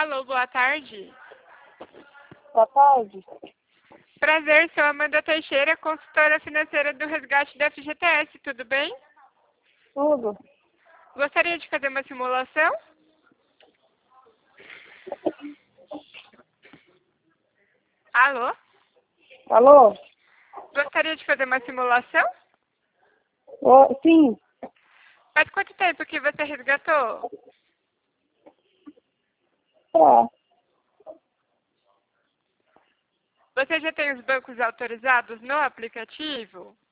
Alô, boa tarde. Boa tarde. Prazer, sou Amanda Teixeira, consultora financeira do resgate da FGTS, tudo bem? Tudo. Gostaria de fazer uma simulação? Alô? Alô? Gostaria de fazer uma simulação? Sim. Faz quanto tempo que você resgatou? Tá. Você já tem os bancos autorizados no aplicativo?